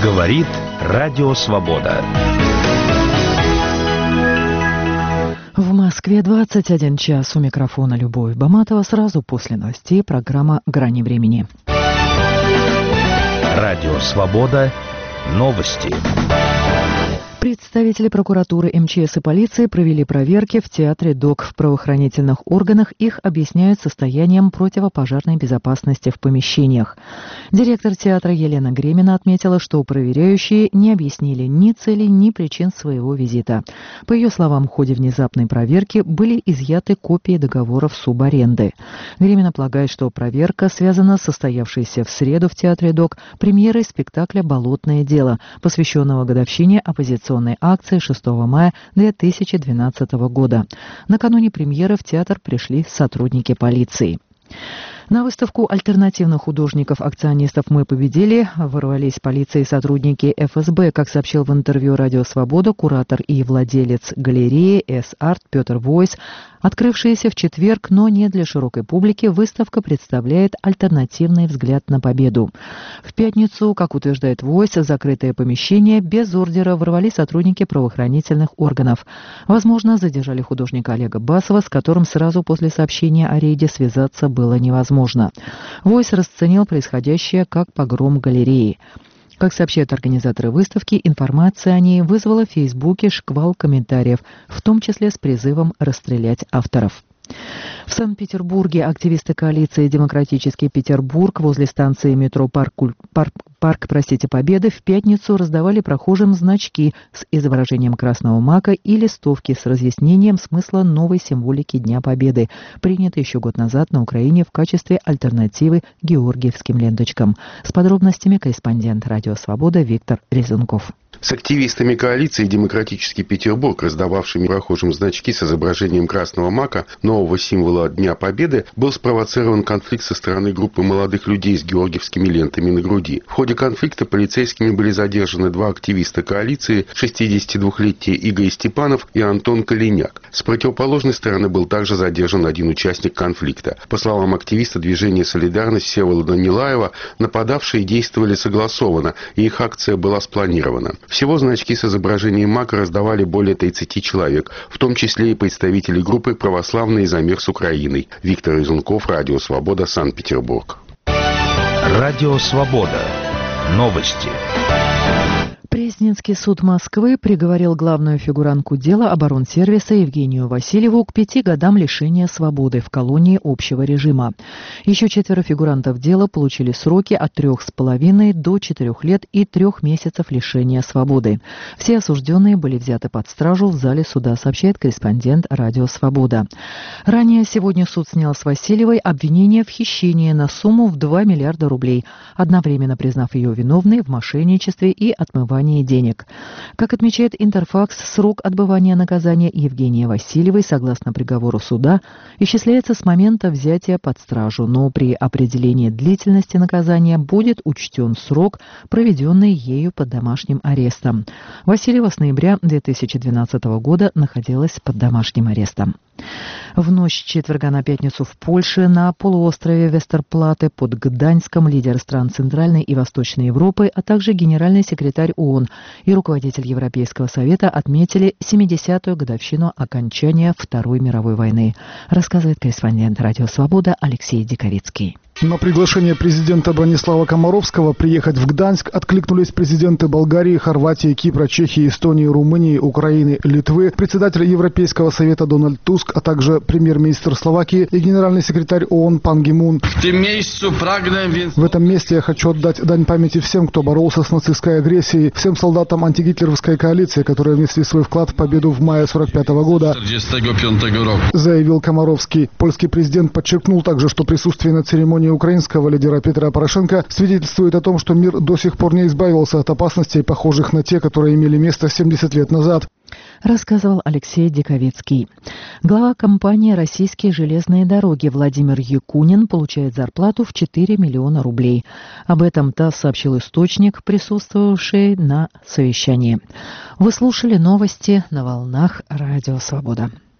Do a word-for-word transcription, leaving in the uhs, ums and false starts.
Говорит Радио Свобода. В Москве двадцать один час. У микрофона Любовь Баматова. Сразу после новостей программа «Грани времени». Радио Свобода. Новости. Представители прокуратуры, эм че эс и полиции провели проверки в театре ДОК. В правоохранительных органах их объясняют состоянием противопожарной безопасности в помещениях. Директор театра Елена Гремина отметила, что проверяющие не объяснили ни целей, ни причин своего визита. По ее словам, в ходе внезапной проверки были изъяты копии договоров субаренды. Гремина полагает, что проверка связана с состоявшейся в среду в театре ДОК премьерой спектакля «Болотное дело», посвященного годовщине оппозиционной акции шестого мая две тысячи двенадцатого года. Накануне премьеры в театр пришли сотрудники полиции. На выставку альтернативных художников-акционистов «Мы победили» ворвались полиция и сотрудники эф эс бэ. Как сообщил в интервью «Радио Свобода» куратор и владелец галереи «С-Арт» Петр Войс, открывшаяся в четверг, но не для широкой публики, выставка представляет альтернативный взгляд на победу. В пятницу, как утверждает Войс, закрытое помещение без ордера ворвались сотрудники правоохранительных органов. Возможно, задержали художника Олега Басова, с которым сразу после сообщения о рейде связаться было невозможно. Войс расценил происходящее как погром галереи. Как сообщают организаторы выставки, информация о ней вызвала в Фейсбуке шквал комментариев, в том числе с призывом расстрелять авторов. В Санкт-Петербурге активисты коалиции «Демократический Петербург» возле станции метро «Парк, парк, парк простите, Победы» в пятницу раздавали прохожим значки с изображением красного мака и листовки с разъяснением смысла новой символики Дня Победы, принятой еще год назад на Украине в качестве альтернативы георгиевским ленточкам. С подробностями корреспондент «Радио Свобода» Виктор Резунков. С активистами коалиции «Демократический Петербург», раздававшими прохожим значки с изображением красного мака, нового символа Дня Победы, был спровоцирован конфликт со стороны группы молодых людей с георгиевскими лентами на груди. В ходе конфликта полицейскими были задержаны два активиста коалиции, шестидесятидвухлетний Игорь Степанов и Антон Калиняк. С противоположной стороны был также задержан один участник конфликта. По словам активиста движения «Солидарность» Всеволода Нилаева, нападавшие действовали согласованно, и их акция была спланирована. Всего значки с изображением мака раздавали более тридцати человек, в том числе и представители группы «Православный замер с Украиной». Виктор Изунков, Радио Свобода, Санкт-Петербург. Радио Свобода. Новости. Пресненский суд Москвы приговорил главную фигурантку дела оборонсервиса Евгению Васильеву к пяти годам лишения свободы в колонии общего режима. Еще четверо фигурантов дела получили сроки от трех с половиной до четырех лет и трех месяцев лишения свободы. Все осужденные были взяты под стражу в зале суда, сообщает корреспондент «Радио Свобода». Ранее сегодня суд снял с Васильевой обвинение в хищении на сумму в два миллиарда рублей, одновременно признав ее виновной в мошенничестве и отмывании денег. Как отмечает Интерфакс, срок отбывания наказания Евгении Васильевой, согласно приговору суда, исчисляется с момента взятия под стражу, но при определении длительности наказания будет учтен срок, проведенный ею под домашним арестом. Васильева с ноября две тысячи двенадцатого года находилась под домашним арестом. В ночь с четверга на пятницу в Польше на полуострове Вестерплате под Гданьском лидеры стран Центральной и Восточной Европы, а также генеральный секретарь ООН и руководитель Европейского совета отметили семидесятую годовщину окончания Второй мировой войны, рассказывает корреспондент «Радио Свобода» Алексей Диковицкий. На приглашение президента Бронислава Комаровского приехать в Гданьск откликнулись президенты Болгарии, Хорватии, Кипра, Чехии, Эстонии, Румынии, Украины, Литвы, председатель Европейского совета Дональд Туск, а также премьер-министр Словакии и генеральный секретарь ООН Пан Ги Мун. В этом месте я хочу отдать дань памяти всем, кто боролся с нацистской агрессией, всем солдатам антигитлеровской коалиции, которые внесли свой вклад в победу в мае сорок пятого года, заявил Комаровский. Польский президент подчеркнул также, что присутствие на церемонии украинского лидера Петра Порошенко свидетельствует о том, что мир до сих пор не избавился от опасностей, похожих на те, которые имели место семьдесят лет назад. Рассказывал Алексей Диковицкий. Глава компании «Российские железные дороги» Владимир Якунин получает зарплату в четыре миллиона рублей. Об этом ТАСС сообщил источник, присутствовавший на совещании. Вы слушали новости на волнах «Радио Свобода».